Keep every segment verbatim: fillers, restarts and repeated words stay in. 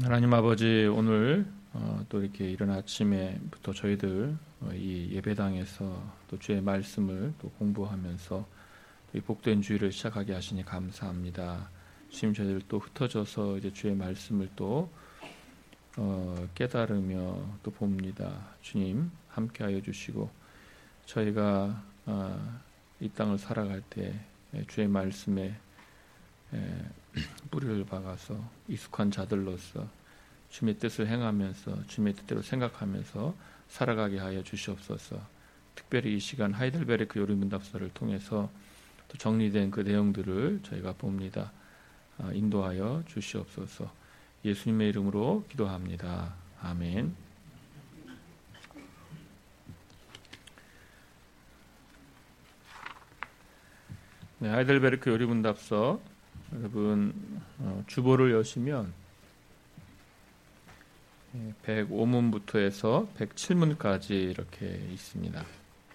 하나님 아버지, 오늘 어, 또 이렇게 이른 아침에부터 저희들 어, 이 예배당에서 또 주의 말씀을 또 공부하면서 이 복된 주일을 시작하게 하시니 감사합니다. 주님, 저희들 또 흩어져서 이제 주의 말씀을 또 어, 깨달으며 또 봅니다. 주님, 함께하여 주시고 저희가 어, 이 땅을 살아갈 때 주의 말씀에 에, 뿌리를 박아서 익숙한 자들로서 주님의 뜻을 행하면서 주님의 뜻대로 생각하면서 살아가게 하여 주시옵소서. 특별히 이 시간 하이델베르크 요리문답서를 통해서 또 정리된 그 내용들을 저희가 봅니다. 인도하여 주시옵소서. 예수님의 이름으로 기도합니다. 아멘. 네, 하이델베르크 요리문답서 여러분 어, 주보를 여시면 백오 문부터 해서 백칠 문까지 이렇게 있습니다.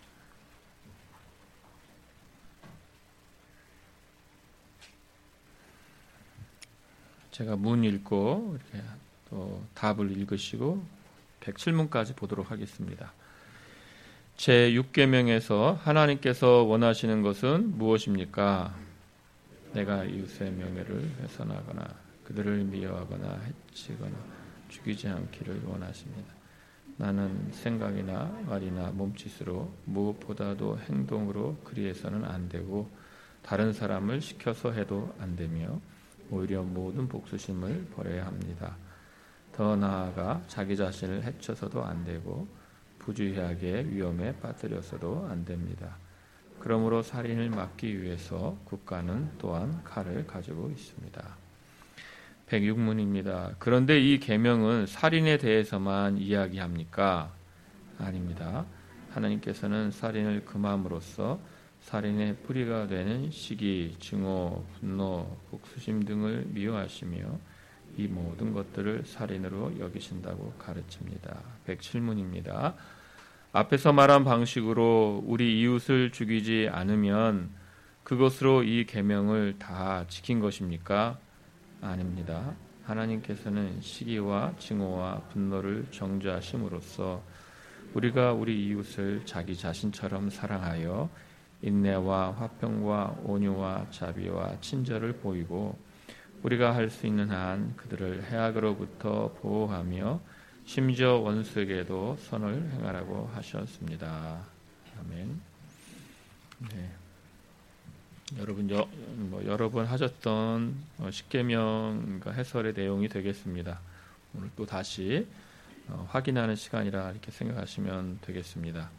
제가 문 읽고 이렇게 또 답을 읽으시고 백칠 문까지 보도록 하겠습니다. 제육 계명에서 하나님께서 원하시는 것은 무엇입니까? 내가 이웃의 명예를 훼손하거나 그들을 미워하거나 해치거나 죽이지 않기를 원하십니다. 나는 생각이나 말이나 몸짓으로 무엇보다도 행동으로 그리해서는 안 되고 다른 사람을 시켜서 해도 안 되며 오히려 모든 복수심을 버려야 합니다. 더 나아가 자기 자신을 해쳐서도 안 되고 부주의하게 위험에 빠뜨려서도 안 됩니다. 그러므로 살인을 막기 위해서 국가는 또한 칼을 가지고 있습니다. 백육 문입니다. 그런데 이 계명은 살인에 대해서만 이야기합니까? 아닙니다. 하나님께서는 살인을 금함으로써 살인의 뿌리가 되는 시기, 증오, 분노, 복수심 등을 미워하시며 이 모든 것들을 살인으로 여기신다고 가르칩니다. 백칠 문입니다. 앞에서 말한 방식으로 우리 이웃을 죽이지 않으면 그것으로 이 계명을 다 지킨 것입니까? 아닙니다. 하나님께서는 시기와 증오와 분노를 정죄하심으로써 우리가 우리 이웃을 자기 자신처럼 사랑하여 인내와 화평과 온유와 자비와 친절을 보이고 우리가 할 수 있는 한 그들을 해악으로부터 보호하며 심지어 원수에게도 선을 행하라고 하셨습니다. 아멘. 네. 여러분 여, 뭐 여러 번 하셨던 십계명 해설의 내용이 되겠습니다. 오늘 또 다시 어, 확인하는 시간이라 이렇게 생각하시면 되겠습니다.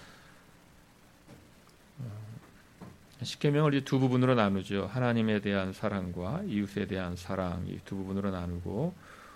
십계명을 이제 두 부분으로 나누죠. 하나님에 대한 사랑과 이웃에 대한 사랑, 이 두 부분으로 나누고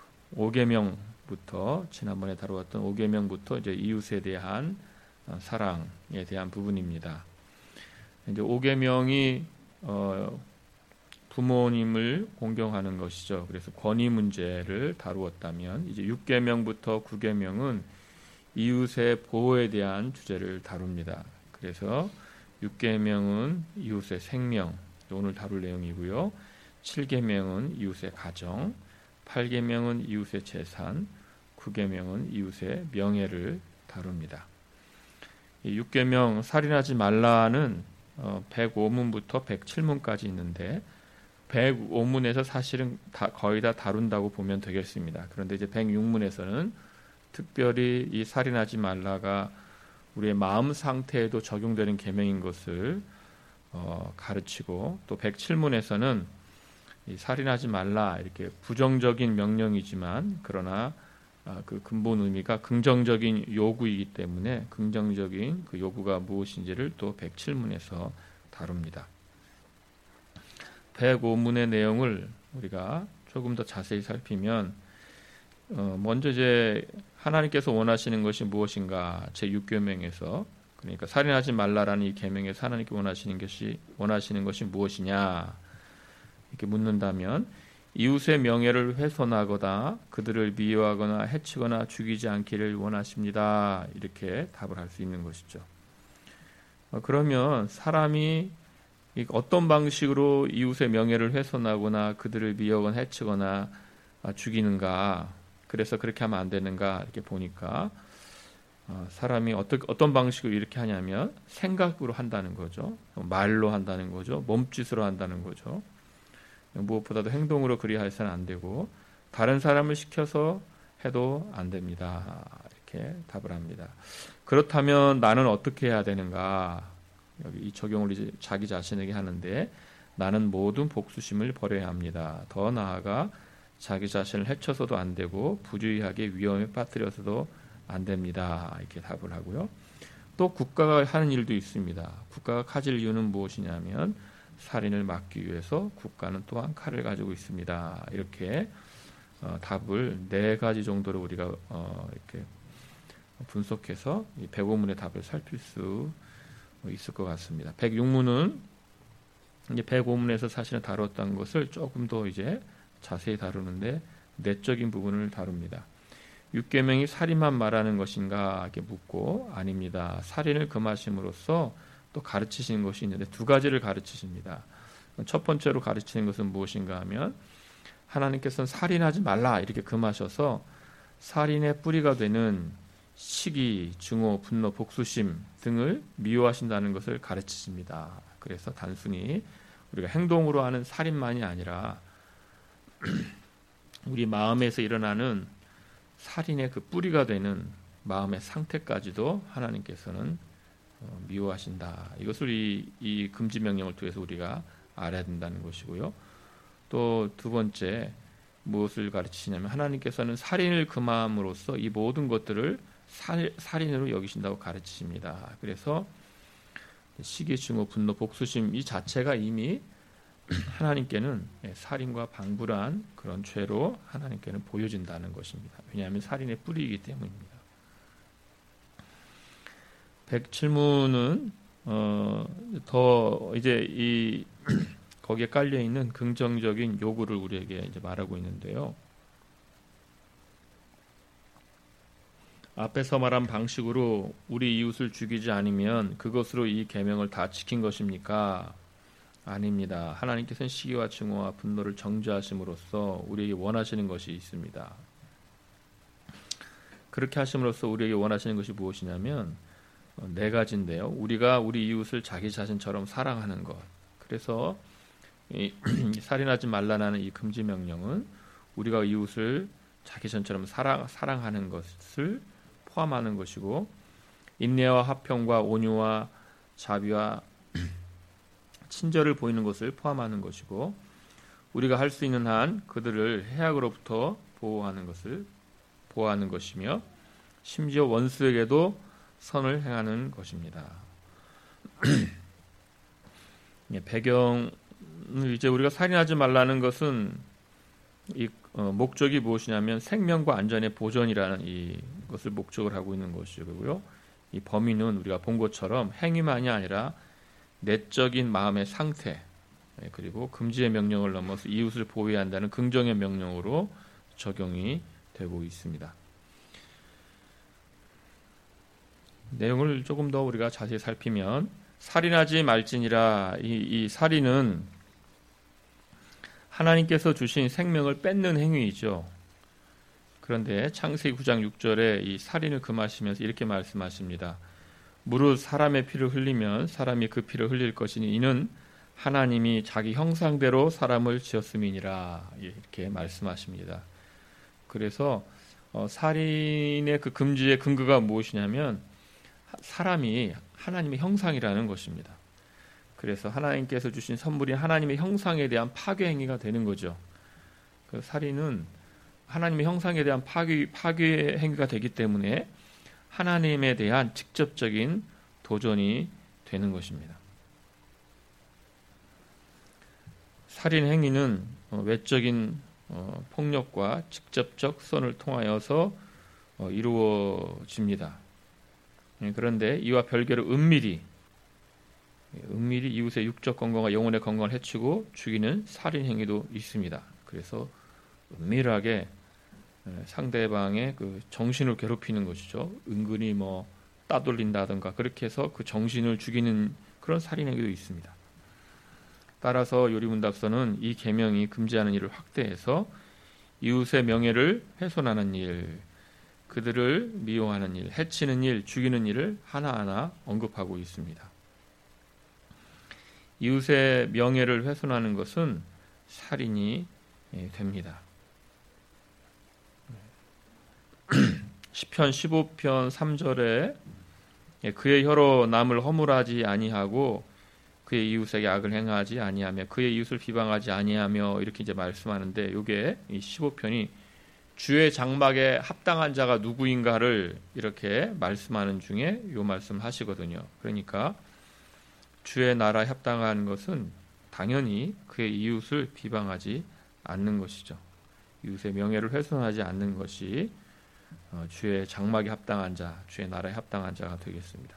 오계명부터 지난번에 다루었던 오계명부터 이제 이웃에 대한 사랑에 대한 부분입니다. 이제 오계명이 어, 부모님을 공경하는 것이죠. 그래서 권위 문제를 다루었다면 이제 육계명부터 구계명은 이웃의 보호에 대한 주제를 다룹니다. 그래서 육계명은 이웃의 생명, 오늘 다룰 내용이고요. 칠계명은 이웃의 가정, 팔계명은 이웃의 재산, 구계명은 이웃의 명예를 다룹니다. 이 육계명 살인하지 말라는 어, 백오 문부터 백칠 문까지 있는데 백오 문에서 사실은 다, 거의 다 다룬다고 보면 되겠습니다. 그런데 이제 백육 문에서는 특별히 이 살인하지 말라가 우리의 마음 상태에도 적용되는 계명인 것을 어, 가르치고 또 백칠 문에서는 이 살인하지 말라 이렇게 부정적인 명령이지만 그러나 어, 그 근본 의미가 긍정적인 요구이기 때문에 긍정적인 그 요구가 무엇인지를 또 백칠 문에서 다룹니다. 백오 문의 내용을 우리가 조금 더 자세히 살피면 어, 먼저 이제 하나님께서 원하시는 것이 무엇인가 제육 계명에서 그러니까 살인하지 말라라는 이 계명에서 하나님께 원하시는 것이 원하시는 것이 무엇이냐 이렇게 묻는다면 이웃의 명예를 훼손하거나 그들을 미워하거나 해치거나 죽이지 않기를 원하십니다. 이렇게 답을 할 수 있는 것이죠. 어, 그러면 사람이 어떤 방식으로 이웃의 명예를 훼손하거나 그들을 미워하거나 해치거나 죽이는가? 그래서 그렇게 하면 안 되는가? 이렇게 보니까 사람이 어떤 어떤 방식으로 이렇게 하냐면 생각으로 한다는 거죠. 말로 한다는 거죠. 몸짓으로 한다는 거죠. 무엇보다도 행동으로 그리해서는 안 되고 다른 사람을 시켜서 해도 안 됩니다. 이렇게 답을 합니다. 그렇다면 나는 어떻게 해야 되는가? 여기 이 적용을 이제 자기 자신에게 하는데 나는 모든 복수심을 버려야 합니다. 더 나아가 자기 자신을 해쳐서도 안 되고 부주의하게 위험에 빠뜨려서도 안 됩니다. 이렇게 답을 하고요. 또 국가가 하는 일도 있습니다. 국가가 가질 이유는 무엇이냐면 살인을 막기 위해서 국가는 또한 칼을 가지고 있습니다. 이렇게 어, 답을 네 가지 정도로 우리가 어, 이렇게 분석해서 이 백오 문의 답을 살필 수 있을 것 같습니다. 백육 문은 이제 백오 문에서 사실은 다뤘던 것을 조금 더 이제 자세히 다루는데 내적인 부분을 다룹니다. 육계명이 살인만 말하는 것인가 이렇게 묻고 아닙니다. 살인을 금하심으로써 또 가르치시는 것이 있는데 두 가지를 가르치십니다. 첫 번째로 가르치는 것은 무엇인가 하면 하나님께서는 살인하지 말라 이렇게 금하셔서 살인의 뿌리가 되는 시기, 증오, 분노, 복수심 등을 미워하신다는 것을 가르치십니다. 그래서 단순히 우리가 행동으로 하는 살인만이 아니라 우리 마음에서 일어나는 살인의 그 뿌리가 되는 마음의 상태까지도 하나님께서는 미워하신다. 이것을 이, 이 금지 명령을 통해서 우리가 알아야 된다는 것이고요. 또 두 번째 무엇을 가르치시냐면 하나님께서는 살인을 금함으로써 이 모든 것들을 살, 살인으로 여기신다고 가르치십니다. 그래서 시기, 증오, 분노, 복수심 이 자체가 이미 하나님께는 살인과 방불한 그런 죄로 하나님께는 보여진다는 것입니다. 왜냐하면 살인의 뿌리이기 때문입니다. 백칠 문은 어, 더 이제 이 거기에 깔려 있는 긍정적인 요구를 우리에게 이제 말하고 있는데요. 앞에서 말한 방식으로 우리 이웃을 죽이지 않으면 그것으로 이 계명을 다 지킨 것입니까? 아닙니다. 하나님께서는 시기와 증오와 분노를 정죄하심으로써 우리에게 원하시는 것이 있습니다. 그렇게 하심으로써 우리에게 원하시는 것이 무엇이냐면 네 가지인데요. 우리가 우리 이웃을 자기 자신처럼 사랑하는 것. 그래서 이, 살인하지 말라는 이 금지 명령은 우리가 이웃을 자기 자신처럼 사랑, 사랑하는 것을 포함하는 것이고 인내와 화평과 온유와 자비와 친절을 보이는 것을 포함하는 것이고 우리가 할 수 있는 한 그들을 해악으로부터 보호하는 것을 보호하는 것이며 심지어 원수에게도 선을 행하는 것입니다. 배경을 이제 우리가 살인하지 말라는 것은 이 어, 목적이 무엇이냐면 생명과 안전의 보존이라는 이 것을 목적을 하고 있는 것이고요. 이 범위는 우리가 본 것처럼 행위만이 아니라 내적인 마음의 상태 그리고 금지의 명령을 넘어서 이웃을 보호해야 한다는 긍정의 명령으로 적용이 되고 있습니다. 내용을 조금 더 우리가 자세히 살피면 살인하지 말지니라 이, 이 살인은 하나님께서 주신 생명을 뺏는 행위이죠. 그런데 창세기 구 장 육 절에 이 살인을 금하시면서 이렇게 말씀하십니다. 무릇 사람의 피를 흘리면 사람이 그 피를 흘릴 것이니 이는 하나님이 자기 형상대로 사람을 지었음이니라 이렇게 말씀하십니다. 그래서 어, 살인의 그 금지의 근거가 무엇이냐면 사람이 하나님의 형상이라는 것입니다. 그래서 하나님께서 주신 선물인 하나님의 형상에 대한 파괴 행위가 되는 거죠. 그 살인은 하나님의 형상에 대한 파괴, 파괴 행위가 되기 때문에 하나님에 대한 직접적인 도전이 되는 것입니다. 살인 행위는 외적인 폭력과 직접적 선을 통하여서 이루어집니다. 그런데 이와 별개로 은밀히 은밀히 이웃의 육적 건강과 영혼의 건강을 해치고 죽이는 살인 행위도 있습니다. 그래서 은밀하게 상대방의 그 정신을 괴롭히는 것이죠. 은근히 뭐 따돌린다든가 그렇게 해서 그 정신을 죽이는 그런 살인 행위도 있습니다. 따라서 요리문답서는 이 계명이 금지하는 일을 확대해서 이웃의 명예를 훼손하는 일, 그들을 미워하는 일, 해치는 일, 죽이는 일을 하나하나 언급하고 있습니다. 이웃의 명예를 훼손하는 것은 살인이 됩니다. 시편 십오 편 삼 절에 그의 혀로 남을 허물하지 아니하고 그의 이웃에게 악을 행하지 아니하며 그의 이웃을 비방하지 아니하며 이렇게 이제 말씀하는데, 이게 이 십오 편이 주의 장막에 합당한 자가 누구인가를 이렇게 말씀하는 중에 요 말씀 하시거든요. 그러니까 주의 나라에 합당한 것은 당연히 그의 이웃을 비방하지 않는 것이죠. 이웃의 명예를 훼손하지 않는 것이 주의 장막에 합당한 자, 주의 나라에 합당한 자가 되겠습니다.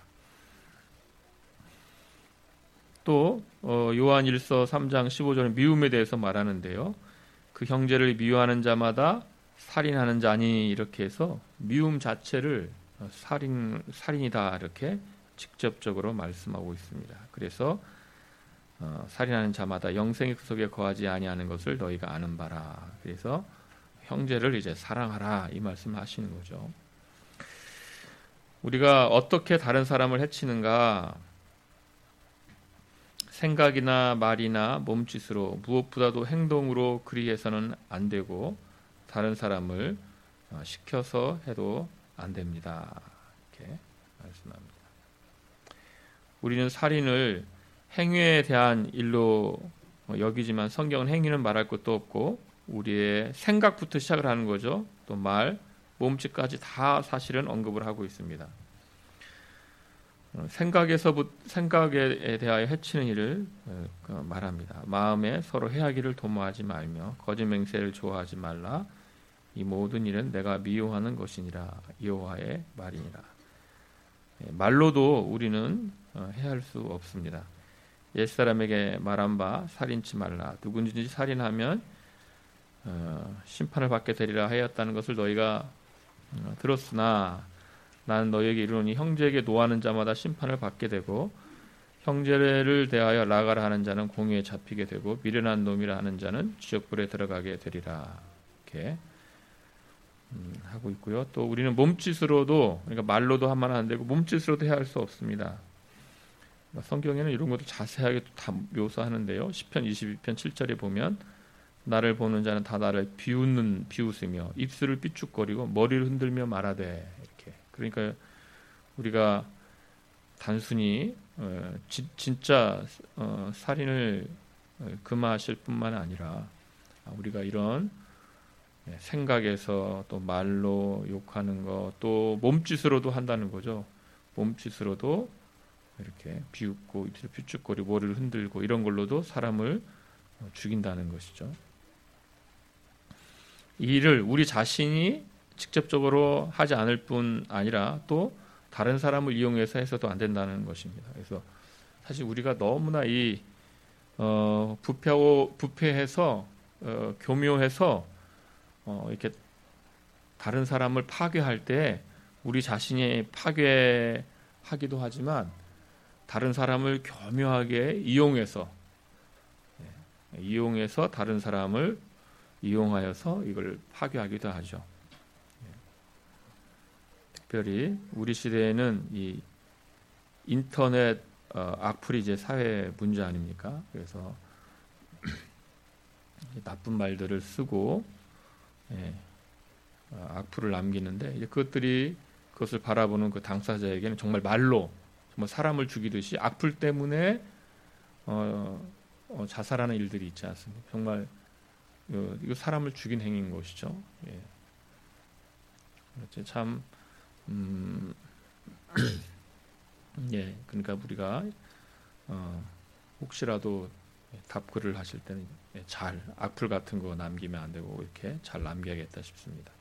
또 요한일서 삼 장 십오 절은 미움에 대해서 말하는데요. 그 형제를 미워하는 자마다 살인하는 자니, 이렇게 해서 미움 자체를 살인, 살인이다 이렇게 직접적으로 말씀하고 있습니다. 그래서 어, 살인하는 자마다 영생의 그 속에 거하지 아니하는 것을 너희가 아는 바라. 그래서 형제를 이제 사랑하라 이 말씀을 하시는 거죠. 우리가 어떻게 다른 사람을 해치는가? 생각이나 말이나 몸짓으로, 무엇보다도 행동으로 그리해서는 안 되고 다른 사람을 시켜서 해도 안 됩니다. 이렇게 말씀합니다. 우리는 살인을 행위에 대한 일로 여기지만 성경은 행위는 말할 것도 없고 우리의 생각부터 시작을 하는 거죠. 또 말, 몸짓까지 다 사실은 언급을 하고 있습니다. 생각에서 생각에 대하여 해치는 일을 말합니다. 마음에 서로 해하기를 도모하지 말며 거짓 맹세를 좋아하지 말라. 이 모든 일은 내가 미워하는 것이니라. 여호와의 말이니라. 말로도 우리는 해할 수 없습니다. 옛사람에게 말한 바 살인치 말라. 누구든지 살인하면 심판을 받게 되리라 하였다는 것을 너희가 들었으나 나는 너희에게 이르노니 형제에게 노하는 자마다 심판을 받게 되고 형제를 대하여 라가라 하는 자는 공의에 잡히게 되고 미련한 놈이라 하는 자는 지옥불에 들어가게 되리라. 이렇게 음, 하고 있고요. 또 우리는 몸짓으로도, 그러니까 말로도 하면 안 되고 몸짓으로도 해야 할 수 없습니다. 성경에는 이런 것도 자세하게 다 묘사하는데요. 시편 이십이 편 칠 절에 보면 나를 보는 자는 다 나를 비웃는 비웃으며 입술을 삐죽거리고 머리를 흔들며 말하되, 이렇게. 그러니까 우리가 단순히 어, 지, 진짜 어, 살인을 금하실 뿐만 아니라 우리가 이런 생각에서 또 말로 욕하는 것, 또 몸짓으로도 한다는 거죠. 몸짓으로도 이렇게 비웃고 입술 삐죽거리고 머리를 흔들고 이런 걸로도 사람을 죽인다는 것이죠. 이 일을 우리 자신이 직접적으로 하지 않을 뿐 아니라 또 다른 사람을 이용해서 해서도 안 된다는 것입니다. 그래서 사실 우리가 너무나 이 어, 부패하고 부패해서 어, 교묘해서 어, 이렇게 다른 사람을 파괴할 때 우리 자신이 파괴하기도 하지만 다른 사람을 교묘하게 이용해서 예, 이용해서 다른 사람을 이용하여서 이걸 파괴하기도 하죠. 예. 특별히 우리 시대에는 이 인터넷 어, 악플이 이제 사회 문제 아닙니까? 그래서 나쁜 말들을 쓰고 예, 어, 악플을 남기는데 이제 그것들이 그것을 바라보는 그 당사자에게는 정말 말로 정말 사람을 죽이듯이 악플 때문에 어, 어, 자살하는 일들이 있지 않습니까? 정말 어, 이거 사람을 죽인 행위인 것이죠. 예. 참 음, 예, 그러니까 우리가 어, 혹시라도 답글을 하실 때는 잘 악플 같은 거 남기면 안 되고 이렇게 잘 남겨야겠다 싶습니다.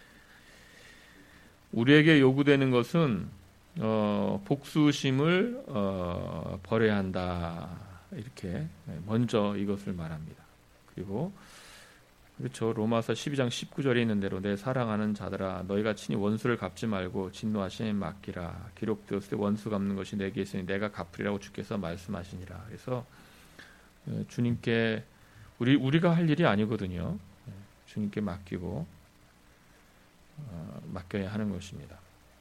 우리에게 요구되는 것은 어, 복수심을 어, 버려야 한다. 이렇게 먼저 이것을 말합니다. 그리고 그렇죠. 로마서 십이 장 십구 절에 있는 대로 내 사랑하는 자들아 너희가 친히 원수를 갚지 말고 진노하심에 맡기라. 기록되었을 때 원수 갚는 것이 내게 있으니 내가 갚으리라고 주께서 말씀하시니라. 그래서 주님께 우리 우리가 할 일이 아니거든요. 주님께 맡기고 어, 맡겨야 하는 것입니다.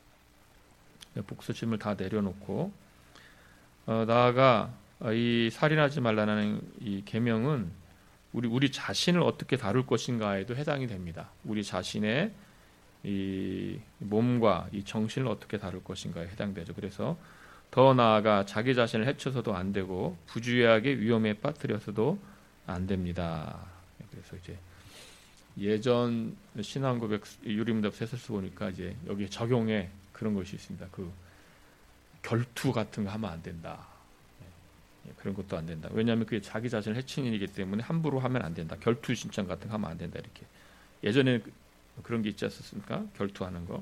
복수심을 다 내려놓고 어, 나아가 이 살인하지 말라는 이 계명은 우리 우리 자신을 어떻게 다룰 것인가에도 해당이 됩니다. 우리 자신의 이 몸과 이 정신을 어떻게 다룰 것인가에 해당되죠. 그래서 더 나아가 자기 자신을 해쳐서도 안 되고 부주의하게 위험에 빠뜨려서도 안 됩니다. 그래서 이제 예전 신앙고백 유리문답 세서스 보니까 이제 여기 적용에 그런 것이 있습니다. 그 결투 같은 거 하면 안 된다. 그런 것도 안 된다. 왜냐하면 그게 자기 자신을 해치는 일이기 때문에 함부로 하면 안 된다. 결투 신청 같은 거 하면 안 된다. 이렇게 예전에 그런 게 있지 않습니까? 결투하는 거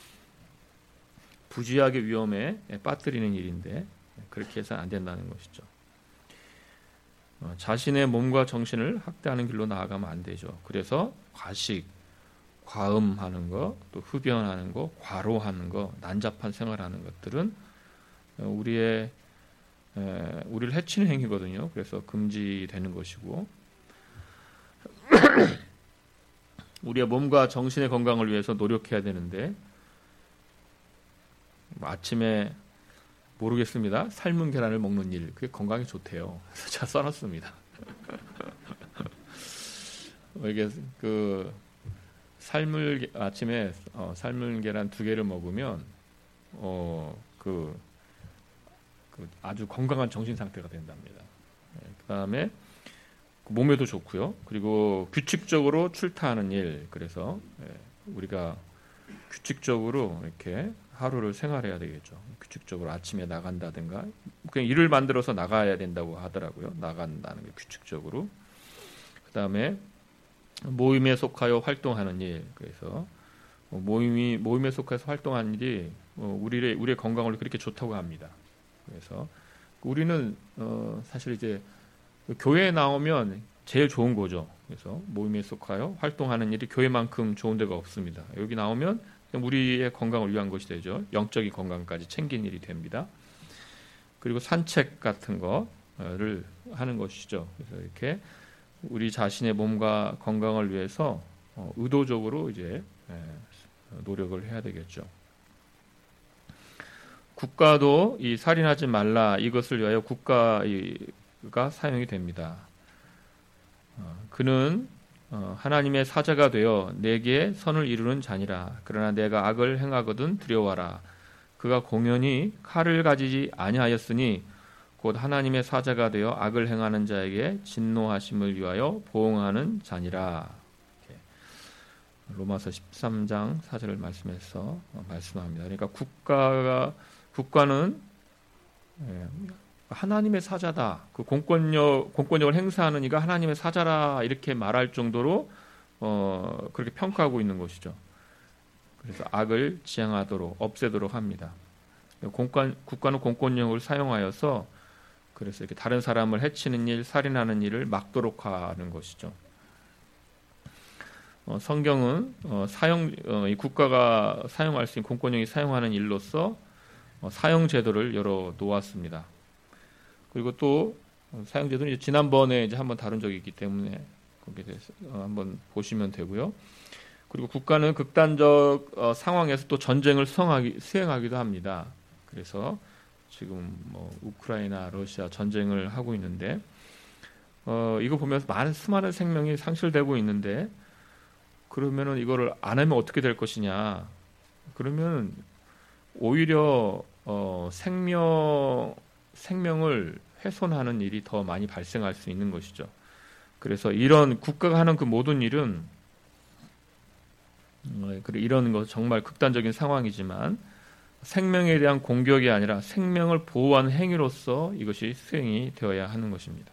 부주의하게 위험에 빠뜨리는 일인데 그렇게 해서는 안 된다는 것이죠. 어, 자신의 몸과 정신을 학대하는 길로 나아가면 안 되죠. 그래서 과식, 과음하는 거, 또 흡연하는 거, 과로하는 거, 난잡한 생활하는 것들은 우리의 에, 우리를 해치는 행위거든요. 그래서 금지되는 것이고 우리의 몸과 정신의 건강을 위해서 노력해야 되는데 아침에 모르겠습니다. 삶은 계란을 먹는 일 그게 건강에 좋대요. 그래서 제가 써놨습니다. 이게 그 삶을 아침에 어, 삶은 계란 두 개를 먹으면 어그 그 아주 건강한 정신 상태가 된답니다. 네, 그다음에 몸에도 좋고요. 그리고 규칙적으로 출타하는 일. 그래서 예, 우리가 규칙적으로 이렇게 하루를 생활해야 되겠죠. 규칙적으로 아침에 나간다든가 그냥 일을 만들어서 나가야 된다고 하더라고요. 나간다는 게 규칙적으로. 그다음에 모임에 속하여 활동하는 일. 그래서 모임이 모임에 속해서 활동하는 일이 우리의 우리의 건강을 그렇게 좋다고 합니다. 그래서 우리는 어 사실 이제 교회에 나오면 제일 좋은 거죠. 그래서 모임에 속하여 활동하는 일이 교회만큼 좋은 데가 없습니다. 여기 나오면 우리의 건강을 위한 것이 되죠. 영적인 건강까지 챙긴 일이 됩니다. 그리고 산책 같은 거를 하는 것이죠. 그래서 이렇게 우리 자신의 몸과 건강을 위해서 의도적으로 이제 노력을 해야 되겠죠. 국가도 이 살인하지 말라 이것을 위하여 국가가 사용이 됩니다. 그는 하나님의 사자가 되어 내게 선을 이루는 자니라. 그러나 내가 악을 행하거든 두려워하라. 그가 공연히 칼을 가지지 아니하였으니 곧 하나님의 사자가 되어 악을 행하는 자에게 진노하심을 위하여 보응하는 자니라. 로마서 십삼 장 사 절을 말씀해서 말씀합니다. 그러니까 국가가 국가는 하나님의 사자다. 그 공권력 공권력을 행사하는 이가 하나님의 사자라 이렇게 말할 정도로 어, 그렇게 평가하고 있는 것이죠. 그래서 악을 지향하도록 없애도록 합니다. 공권, 국가는 공권력을 사용하여서 그래서 이렇게 다른 사람을 해치는 일, 살인하는 일을 막도록 하는 것이죠. 어, 성경은 어, 사용 어, 이 국가가 사용할 수 있는 공권력이 사용하는 일로서 어, 사용 제도를 열어 놓았습니다. 그리고 또 사용 제도는 이제 지난번에 이제 한번 다룬 적이 있기 때문에 거기에 대해서 어, 한번 보시면 되고요. 그리고 국가는 극단적 어, 상황에서 또 전쟁을 수행하기, 수행하기도 합니다. 그래서 지금 뭐 우크라이나, 러시아 전쟁을 하고 있는데 어, 이거 보면서 많은 수많은 생명이 상실되고 있는데 그러면은 이거를 안 하면 어떻게 될 것이냐? 그러면 오히려 어, 생명 생명을 훼손하는 일이 더 많이 발생할 수 있는 것이죠. 그래서 이런 국가가 하는 그 모든 일은 어, 이런 것 정말 극단적인 상황이지만 생명에 대한 공격이 아니라 생명을 보호하는 행위로서 이것이 수행이 되어야 하는 것입니다.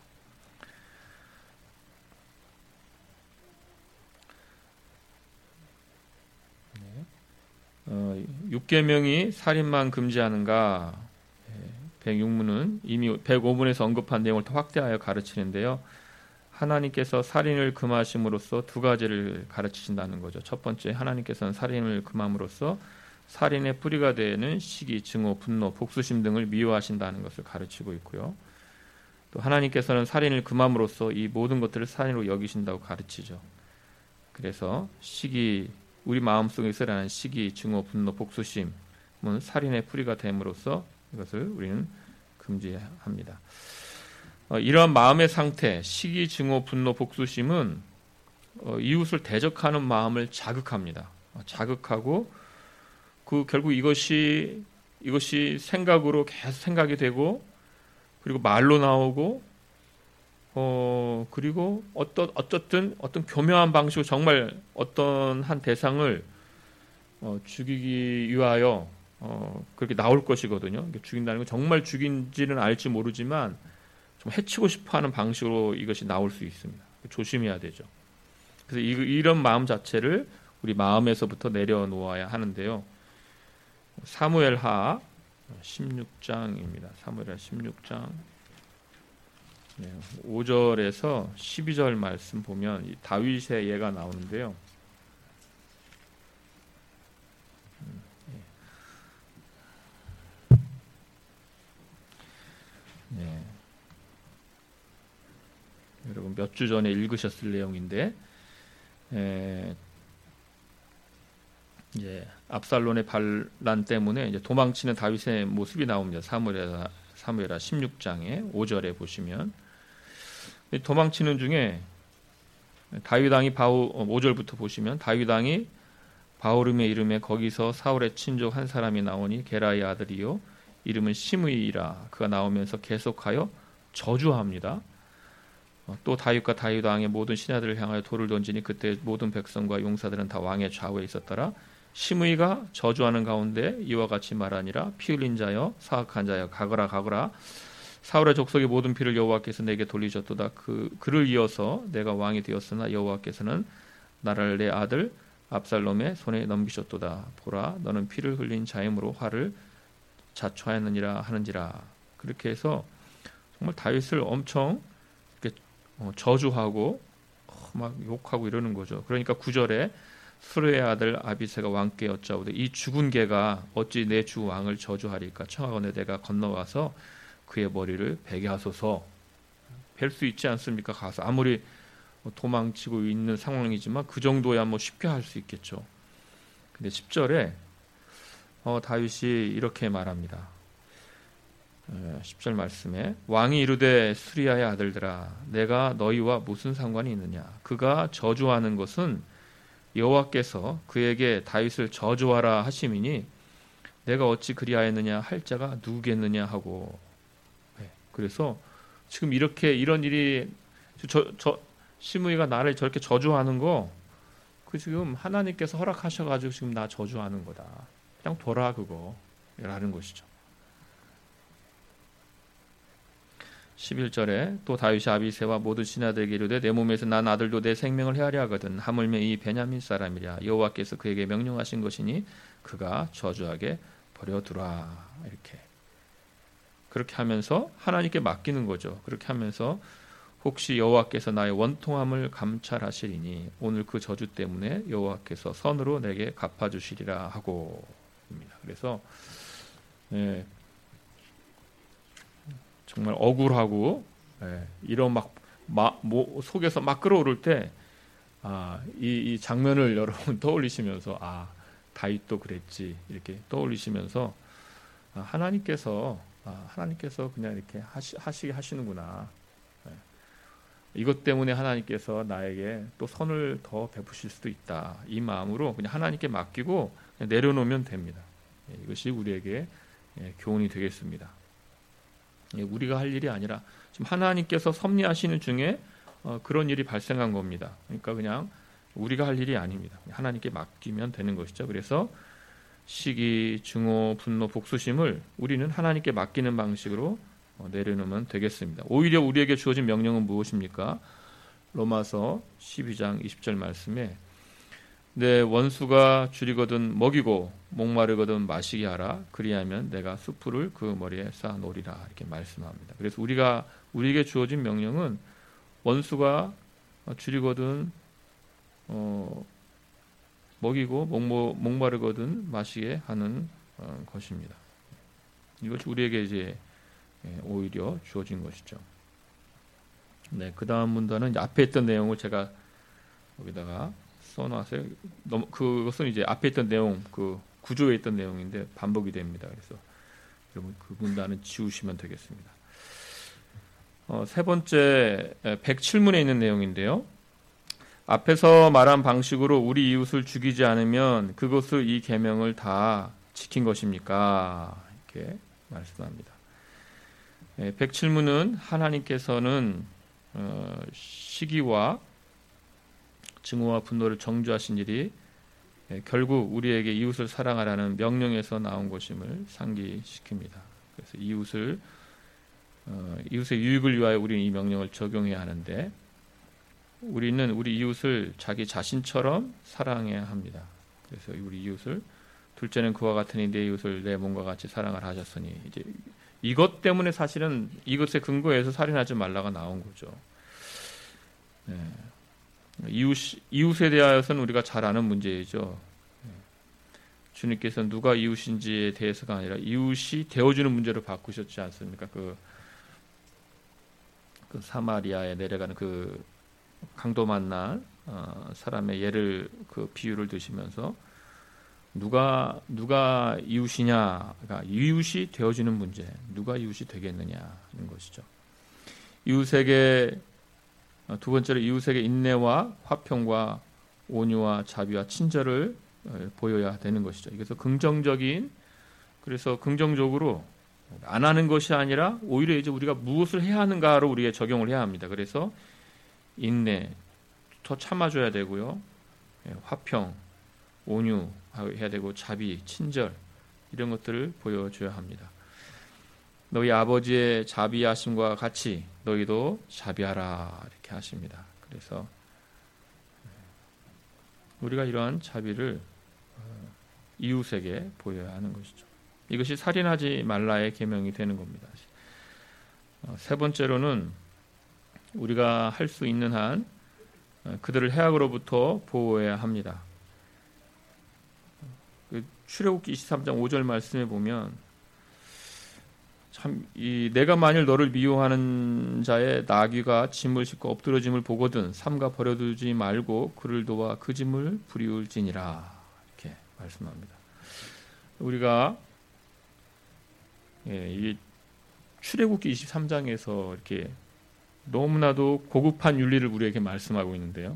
어, 육 계명이 살인만 금지하는가? 백육 문은 이미 백오 문에서 언급한 내용을 더 확대하여 가르치는데요. 하나님께서 살인을 금하심으로써 두 가지를 가르치신다는 거죠. 첫 번째, 하나님께서는 살인을 금함으로써 살인의 뿌리가 되는 시기, 증오, 분노, 복수심 등을 미워하신다는 것을 가르치고 있고요. 또 하나님께서는 살인을 금함으로써 이 모든 것들을 살인으로 여기신다고 가르치죠. 그래서 시기, 우리 마음속에서 일어나는 시기, 증오, 분노, 복수심은 살인의 뿌리가 됨으로써 이것을 우리는 금지합니다. 어, 이러한 마음의 상태, 시기, 증오, 분노, 복수심은 어, 이웃을 대적하는 마음을 자극합니다. 어, 자극하고 그 결국 이것이 이것이 생각으로 계속 생각이 되고 그리고 말로 나오고 어 그리고 어떤 어쨌든 어떤 교묘한 방식으로 정말 어떤 한 대상을 어, 죽이기 위하여 어, 그렇게 나올 것이거든요. 죽인다는 건 정말 죽인지는 알지 모르지만 좀 해치고 싶어하는 방식으로 이것이 나올 수 있습니다. 조심해야 되죠. 그래서 이, 이런 마음 자체를 우리 마음에서부터 내려놓아야 하는데요. 사무엘하 십육 장입니다. 사무엘하 십육 장 네, 오 절에서 십이 절 말씀 보면 다윗의 예가 나오는데요. 네. 여러분 몇 주 전에 읽으셨을 내용인데 에, 이제 압살롬의 반란 때문에 이제 도망치는 다윗의 모습이 나옵니다. 사무엘하 사무엘하 십육 장에 오 절에 보시면 도망치는 중에 다윗 왕이 바울 오 절부터 보시면 다윗 왕이 바오름의 이름에 거기서 사울의 친족 한 사람이 나오니 게라의 아들이요 이름은 시므이라. 그가 나오면서 계속하여 저주합니다. 또 다윗과 다윗 왕의 모든 신하들을 향하여 돌을 던지니 그때 모든 백성과 용사들은 다 왕의 좌우에 있었더라. 시므이가 저주하는 가운데 이와 같이 말하니라. 피 흘린 자여 사악한 자여 가거라 가거라. 사울의 족속의 모든 피를 여호와께서 내게 돌리셨도다. 그 그를 이어서 내가 왕이 되었으나 여호와께서는 나를 내 아들 압살롬의 손에 넘기셨도다. 보라 너는 피를 흘린 자이므로 화를 자초하였느니라 하는지라. 그렇게 해서 정말 다윗을 엄청 이렇게 저주하고 막 욕하고 이러는 거죠. 그러니까 구 절에 수르의 아들 아비새가 왕께 여짜오되 이 죽은 개가 어찌 내 주 왕을 저주하리까. 청하건대 내가 건너가서 그의 머리를 베게 하소서. 뵐 수 있지 않습니까? 가서 아무리 도망치고 있는 상황이지만 그 정도야 뭐 쉽게 할 수 있겠죠. 근데 십 절에 어, 다윗이 이렇게 말합니다. 십 절 말씀에 왕이 이르되 수리아의 아들들아 내가 너희와 무슨 상관이 있느냐. 그가 저주하는 것은 여호와께서 그에게 다윗을 저주하라 하심이니 내가 어찌 그리하였느냐 할 자가 누구겠느냐 하고. 네, 그래서 지금 이렇게 이런 일이 저, 저 시므이가 나를 저렇게 저주하는 거 그 지금 하나님께서 허락하셔가지고 지금 나 저주하는 거다. 그냥 둬라 그거 라는 것이죠. 십일 절에 또 다윗이 아비새와 모든 신하들에게 이르되 내 몸에서 난 아들도 내 생명을 헤아려 하거든. 하물며 이 베냐민 사람이랴. 여호와께서 그에게 명령하신 것이니 그가 저주하게 버려두라. 이렇게 그렇게 하면서 하나님께 맡기는 거죠. 그렇게 하면서 혹시 여호와께서 나의 원통함을 감찰하시리니 오늘 그 저주 때문에 여호와께서 선으로 내게 갚아주시리라 하고 입니다. 그래서 예, 정말 억울하고 예, 이런 막 마, 뭐, 속에서 막 끓어오를 때 아, 이, 이 장면을 여러분 떠올리시면서 아 다윗도 그랬지 이렇게 떠올리시면서 아, 하나님께서 아, 하나님께서 그냥 이렇게 하시, 하시게 하시는구나. 예. 이것 때문에 하나님께서 나에게 또 선을 더 베푸실 수도 있다. 이 마음으로 그냥 하나님께 맡기고 그냥 내려놓으면 됩니다. 예, 이것이 우리에게 예, 교훈이 되겠습니다. 예, 우리가 할 일이 아니라 지금 하나님께서 섭리하시는 중에 어, 그런 일이 발생한 겁니다. 그러니까 그냥 우리가 할 일이 아닙니다. 하나님께 맡기면 되는 것이죠. 그래서 시기, 증오, 분노, 복수심을 우리는 하나님께 맡기는 방식으로 어, 내려놓으면 되겠습니다. 오히려 우리에게 주어진 명령은 무엇입니까? 로마서 십이 장 이십 절 말씀에 내 원수가 줄이거든 먹이고 목마르거든 마시게 하라. 그리하면 내가 숯불을 그 머리에 쌓아 놓으리라. 이렇게 말씀합니다. 그래서 우리가 우리에게 주어진 명령은 원수가 줄이거든 어, 먹이고 목모, 목마르거든 마시게 하는 어, 것입니다. 이것이 우리에게 이제 오히려 주어진 것이죠. 네, 그 다음 문단은 앞에 있던 내용을 제가 여기다가 써놨어요. 너무 그것은 이제 앞에 있던 내용, 그 구조에 있던 내용인데 반복이 됩니다. 그래서 여러분 그 문단은 지우시면 되겠습니다. 어, 세 번째 백칠 문에 있는 내용인데요. 앞에서 말한 방식으로 우리 이웃을 죽이지 않으면 그것을 이 계명을 다 지킨 것입니까? 이렇게 말씀합니다. 백칠 문은 하나님께서는 어, 시기와 증오와 분노를 정죄하신 일이 결국 우리에게 이웃을 사랑하라는 명령에서 나온 것임을 상기시킵니다. 그래서 이웃을 어, 이웃의 유익을 위하여 우리는 이 명령을 적용해야 하는데 우리는 우리 이웃을 자기 자신처럼 사랑해야 합니다. 그래서 우리 이웃을 둘째는 그와 같으니 내 이웃을 내 몸과 같이 사랑하라 하셨으니 이제 이것 때문에 사실은 이것에 근거해서 살인하지 말라가 나온 거죠. 네. 이웃, 이웃에 대하여서는 우리가 잘 아는 문제이죠. 주님께서 누가 이웃인지에 대해서가 아니라 이웃이 되어주는 문제로 바꾸셨지 않습니까? 그, 그 사마리아에 내려가는 그 강도 만난 어, 사람의 예를 그 비유를 드시면서 누가 누가 이웃이냐가 이웃이 되어주는 문제, 누가 이웃이 되겠느냐는 것이죠. 이웃에게 두 번째로 이웃에게 인내와 화평과 온유와 자비와 친절을 보여야 되는 것이죠. 그래서 긍정적인 그래서 긍정적으로 안 하는 것이 아니라 오히려 이제 우리가 무엇을 해야 하는가로 우리가 적용을 해야 합니다. 그래서 인내, 더 참아줘야 되고요. 화평, 온유 해야 되고 자비, 친절 이런 것들을 보여줘야 합니다. 너희 아버지의 자비하심과 같이 너희도 자비하라 이렇게 하십니다. 그래서 우리가 이러한 자비를 이웃에게 보여야 하는 것이죠. 이것이 살인하지 말라의 계명이 되는 겁니다. 세 번째로는 우리가 할 수 있는 한 그들을 해악으로부터 보호해야 합니다. 출애굽기 이십삼 장 오 절 말씀에 보면 참 이 내가 만일 너를 미워하는 자의 나귀가 짐을 싣고 엎드러짐을 보거든 삼가 버려두지 말고 그를 도와 그 짐을 부리울지니라 이렇게 말씀합니다. 우리가 예, 이 출애굽기 이십삼 장에서 이렇게 너무나도 고급한 윤리를 우리에게 말씀하고 있는데요.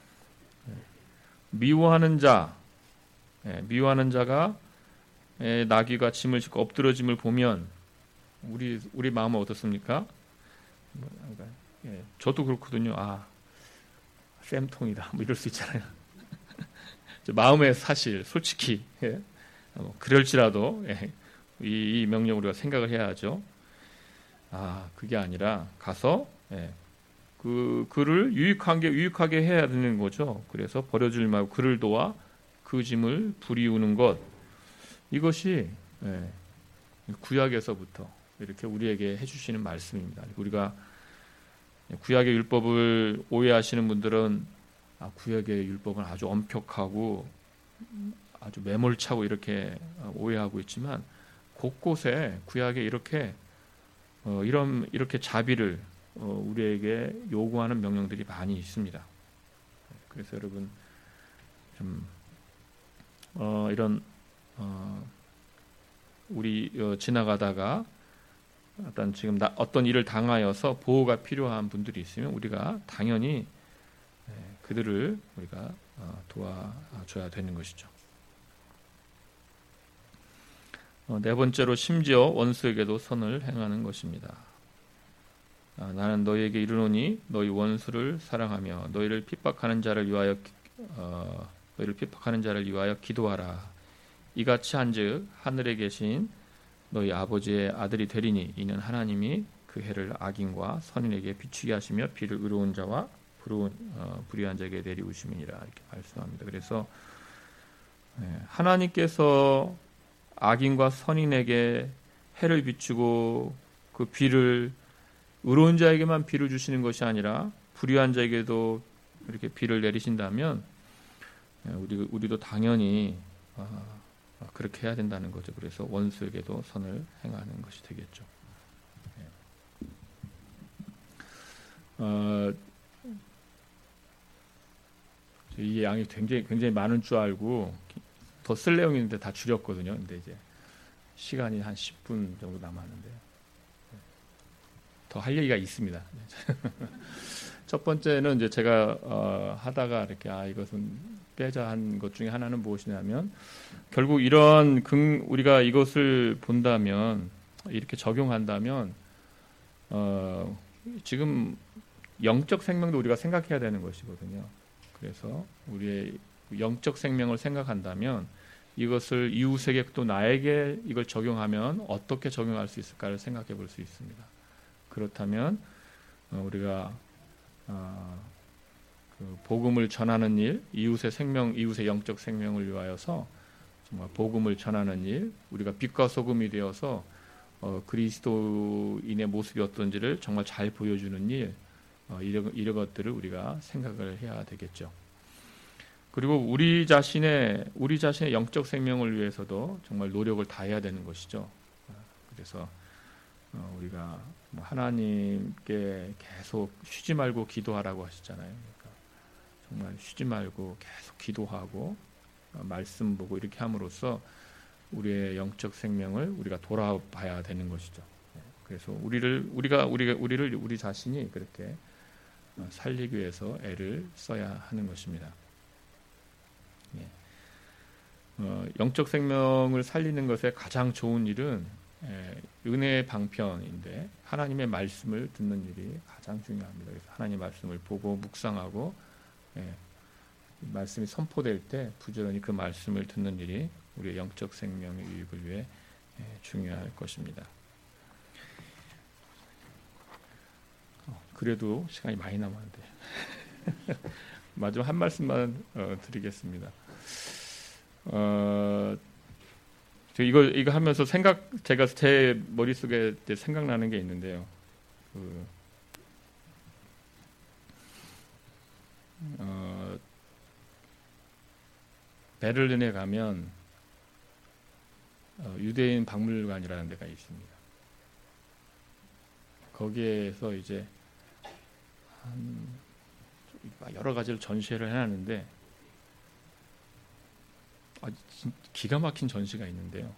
미워하는 자, 미워하는 자가 나귀가 짐을 싣고 엎드러짐을 보면 우리 우리 마음은 어떻습니까? 예, 저도 그렇거든요. 아, 쌤통이다. 뭐 이럴 수 있잖아요. 마음의 사실, 솔직히 예, 뭐 그럴지라도 예, 이, 이 명령 우리가 생각을 해야 하죠. 아, 그게 아니라 가서 예, 그 그를 유익하게 유익하게 해야 되는 거죠. 그래서 버려줄 말고 그를 도와 그 짐을 부리우는 것 이것이 예, 구약에서부터 이렇게 우리에게 해주시는 말씀입니다. 우리가 구약의 율법을 오해하시는 분들은 아, 구약의 율법은 아주 엄격하고 아주 매몰차고 이렇게 오해하고 있지만 곳곳에 구약에 이렇게 어, 이런 이렇게 자비를 어, 우리에게 요구하는 명령들이 많이 있습니다. 그래서 여러분 좀 어, 이런 어, 우리 어, 지나가다가 어떤 지금 나, 어떤 일을 당하여서 보호가 필요한 분들이 있으면 우리가 당연히 예, 그들을 우리가 어, 도와줘야 되는 것이죠. 어, 네 번째로 심지어 원수에게도 선을 행하는 것입니다. 아, 나는 너희에게 이르노니 너희 원수를 사랑하며 너희를 핍박하는 자를 위하여 어, 너희를 핍박하는 자를 위하여 기도하라. 이같이 한즉 하늘에 계신 너희 아버지의 아들이 되리니 이는 하나님이 그 해를 악인과 선인에게 비추게 하시며 비를 의로운 자와 불의한, 어, 불의한 자에게 내리우심이니라 이렇게 말씀합니다. 그래서 예, 하나님께서 악인과 선인에게 해를 비추고 그 비를 의로운 자에게만 비를 주시는 것이 아니라 불의한 자에게도 이렇게 비를 내리신다면 우리, 우리도 당연히 어, 그렇게 해야 된다는 거죠. 그래서 원수에게도 선을 행하는 것이 되겠죠. 어, 이 양이 굉장히 굉장히 많은 줄 알고 더 쓸 내용이 있는데 다 줄였거든요. 근데 이제 시간이 한 십 분 정도 남았는데 더 할 얘기가 있습니다. 첫 번째는 이제 제가 어, 하다가 이렇게 아 이것은 빼자 한 것 중에 하나는 무엇이냐면 결국 이런 근, 우리가 이것을 본다면 이렇게 적용한다면 어, 지금 영적 생명도 우리가 생각해야 되는 것이거든요. 그래서 우리의 영적 생명을 생각한다면 이것을 이웃에게 또 나에게 이걸 적용하면 어떻게 적용할 수 있을까를 생각해 볼 수 있습니다. 그렇다면 어, 우리가 어, 그 복음을 전하는 일, 이웃의 생명, 이웃의 영적 생명을 위하여서 정말 복음을 전하는 일, 우리가 빛과 소금이 되어서 어, 그리스도인의 모습이 어떤지를 정말 잘 보여주는 일, 어, 이런, 이런 것들을 우리가 생각을 해야 되겠죠. 그리고 우리 자신의 우리 자신의 영적 생명을 위해서도 정말 노력을 다해야 되는 것이죠. 그래서 어, 우리가 하나님께 계속 쉬지 말고 기도하라고 하시잖아요. 그러니까 정말 쉬지 말고 계속 기도하고 어, 말씀 보고 이렇게 함으로써 우리의 영적 생명을 우리가 돌아봐야 되는 것이죠. 그래서 우리를 우리가 우리가 우리를 우리 자신이 그렇게 살리기 위해서 애를 써야 하는 것입니다. 예. 어, 영적 생명을 살리는 것의 가장 좋은 일은 예, 은혜의 방편인데 하나님의 말씀을 듣는 일이 가장 중요합니다. 그래서 하나님의 말씀을 보고 묵상하고 예, 말씀이 선포될 때 부지런히 그 말씀을 듣는 일이 우리의 영적 생명의 유익을 위해 예, 중요할 것입니다. 어, 그래도 시간이 많이 남았는데 마지막 한 말씀만 어, 드리겠습니다. 어, 이거 이거 하면서 생각 제가 제 머릿속에 생각나는 게 있는데요. 그, 어, 베를린에 가면 어, 유대인 박물관이라는 데가 있습니다. 거기에서 이제 한 여러 가지를 전시회를 해놨는데 아, 기가 막힌 전시가 있는데요.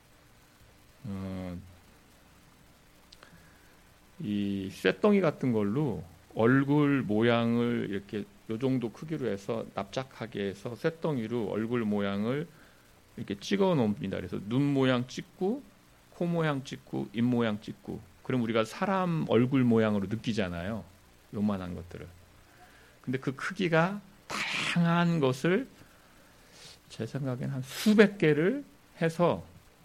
어, 이 쇳덩이 같은 걸로 얼굴 모양을 이렇게 요 정도 크기로 해서 납작하게 해서 쇳덩이로 얼굴 모양을 이렇게 찍어 놓습니다. 그래서 눈 모양 찍고 코 모양 찍고 입 모양 찍고 그럼 우리가 사람 얼굴 모양으로 느끼잖아요. 요만한 것들을. 근데 그 크기가 다양한 것을 제 생각엔 한 수백 개를 해서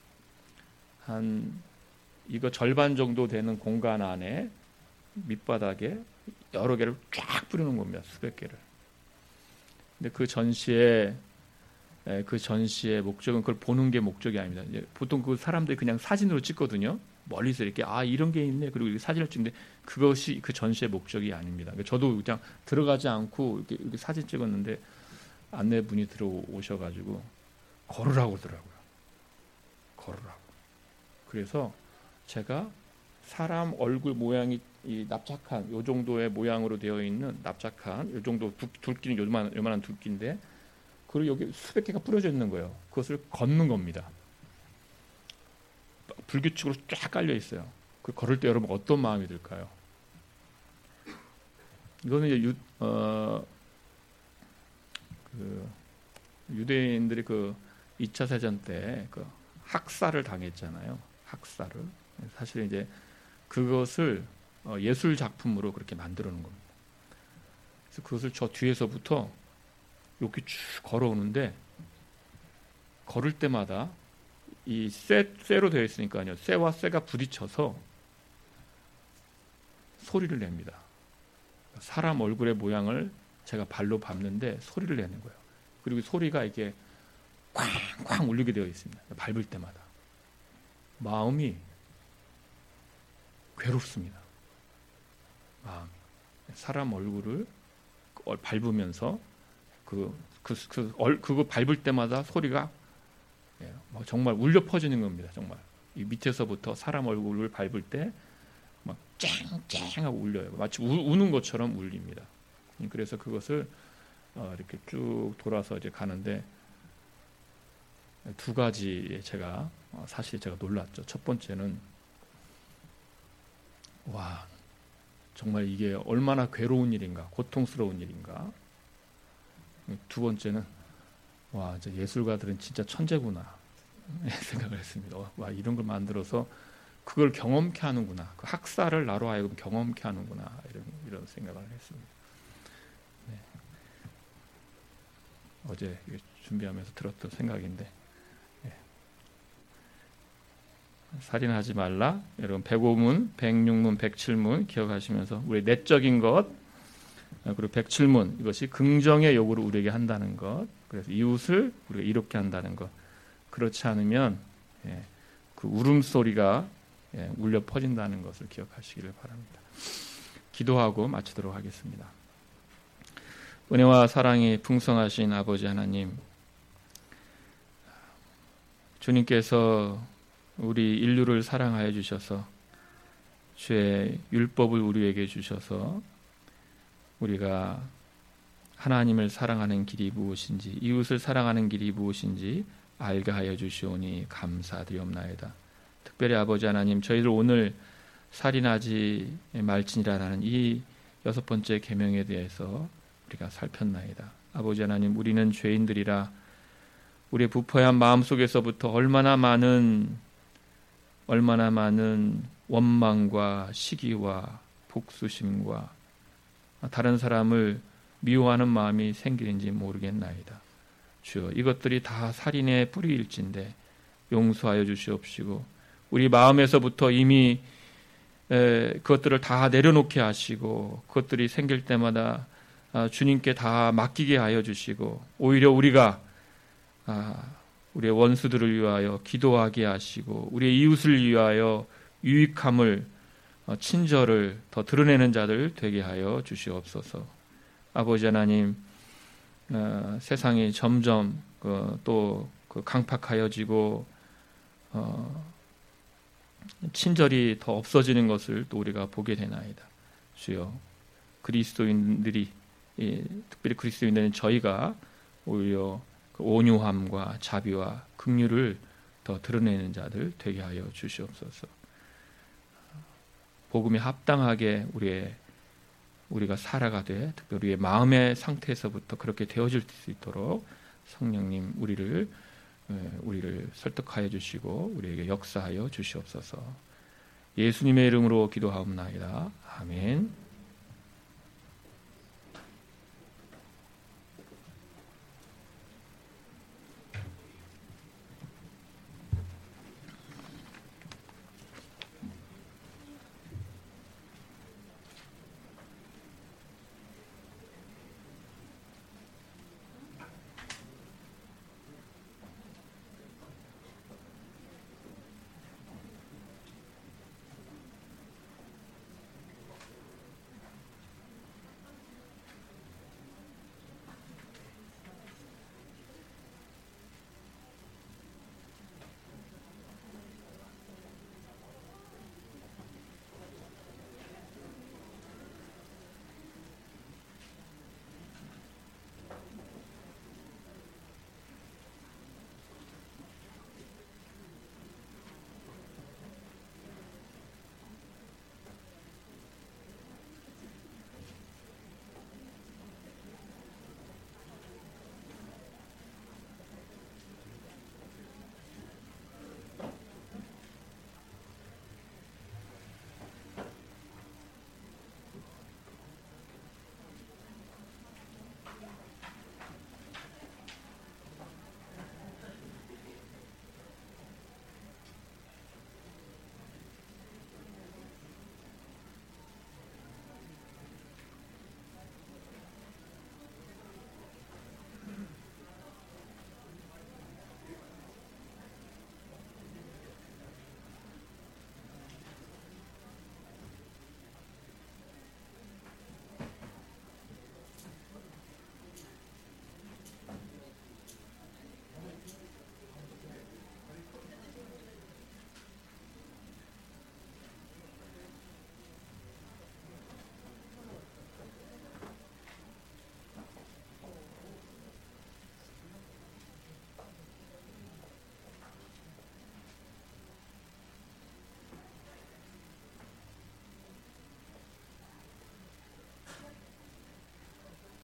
한 이거 절반 정도 되는 공간 안에 밑바닥에 여러 개를 쫙 뿌리는 겁니다. 수백 개를. 근데 그 전시에 그 전시의 목적은 그걸 보는 게 목적이 아닙니다. 보통 그 사람들이 그냥 사진으로 찍거든요. 멀리서 이렇게 아 이런 게 있네. 그리고 이렇게 사진을 찍는데 그것이 그 전시의 목적이 아닙니다. 저도 그냥 들어가지 않고 이렇게, 이렇게 사진 찍었는데 안내분이 들어오셔가지고 걸으라고 하더라고요. 걸으라고. 그래서 제가 사람 얼굴 모양이 이 납작한 요 정도의 모양으로 되어 있는 납작한 요 정도 두, 둘기는 요만 요만한 둘기인데 그리고 여기 수백 개가 뿌려져 있는 거예요. 그것을 걷는 겁니다. 불규칙으로 쫙 깔려 있어요. 그 걸을 때 여러분 어떤 마음이 들까요? 이거는 이제 유, 어, 그 유대인들이 그 이 차 세전 때 그 학살을 당했잖아요. 학살을. 사실 이제 그것을 어, 예술 작품으로 그렇게 만들어 놓은 겁니다. 그래서 그것을 저 뒤에서부터 이렇게 쭉 걸어오는데 걸을 때마다 이 쇠, 쇠로 되어 있으니까요. 쇠와 쇠가 부딪혀서 소리를 냅니다. 사람 얼굴의 모양을 제가 발로 밟는데 소리를 내는 거예요. 그리고 소리가 이게 쾅쾅 울리게 되어 있습니다. 밟을 때마다. 마음이 괴롭습니다. 마음이. 사람 얼굴을 밟으면서 그, 그, 그, 얼, 그거 밟을 때마다 소리가 예, 뭐 정말 울려 퍼지는 겁니다. 정말. 이 밑에서부터 사람 얼굴을 밟을 때 막 쨍쨍하고 울려요. 마치 우, 우는 것처럼 울립니다. 그래서 그것을 어, 이렇게 쭉 돌아서 이제 가는데 두 가지에 제가 어, 사실 제가 놀랐죠. 첫 번째는 와, 정말 이게 얼마나 괴로운 일인가, 고통스러운 일인가. 두 번째는 와, 이제 예술가들은 진짜 천재구나 생각을 했습니다. 와, 이런 걸 만들어서 그걸 경험케 하는구나. 그 학사를 나로 하여금 경험케 하는구나. 이런 이런 생각을 했습니다. 네. 어제 준비하면서 들었던 생각인데, 네. 살인하지 말라. 여러분 백오 문, 백육 문, 백칠 문 기억하시면서 우리 내적인 것, 그리고 백칠 문 이것이 긍정의 요구를 우리에게 한다는 것. 그래서 이웃을 우리가 이롭게 한다는 것. 그렇지 않으면 예, 그 울음소리가 예, 울려 퍼진다는 것을 기억하시기를 바랍니다. 기도하고 마치도록 하겠습니다. 은혜와 사랑이 풍성하신 아버지 하나님, 주님께서 우리 인류를 사랑하여 주셔서 주의 율법을 우리에게 주셔서 우리가 하나님을 사랑하는 길이 무엇인지, 이웃을 사랑하는 길이 무엇인지 알게 하여 주시오니 감사드리옵나이다. 특별히 아버지 하나님, 저희들 오늘 살인하지 말지니라는 이 여섯 번째 계명에 대해서 우리가 살폈나이다. 아버지 하나님, 우리는 죄인들이라 우리의 부패한 마음속에서부터 얼마나 많은 얼마나 많은 원망과 시기와 복수심과 다른 사람을 미워하는 마음이 생기는지 모르겠나이다. 주여, 이것들이 다 살인의 뿌리일진데 용서하여 주시옵시고 우리 마음에서부터 이미 에, 그것들을 다 내려놓게 하시고 그것들이 생길 때마다 아, 주님께 다 맡기게 하여 주시고 오히려 우리가 아, 우리의 원수들을 위하여 기도하게 하시고 우리의 이웃을 위하여 유익함을 어, 친절을 더 드러내는 자들 되게 하여 주시옵소서. 아버지 하나님, 어, 세상이 점점 그, 또 그 강팍하여지고 어, 친절이 더 없어지는 것을 또 우리가 보게 되나이다. 주여, 그리스도인들이 예, 특별히 그리스도인들은 저희가 오히려 그 온유함과 자비와 긍휼을 더 드러내는 자들 되게 하여 주시옵소서. 복음에 합당하게 우리의 우리가 살아가되 특별히 우리의 마음의 상태에서부터 그렇게 되어질 수 있도록 성령님 우리를 우리를 설득하여 주시고 우리에게 역사하여 주시옵소서. 예수님의 이름으로 기도하옵나이다. 아멘.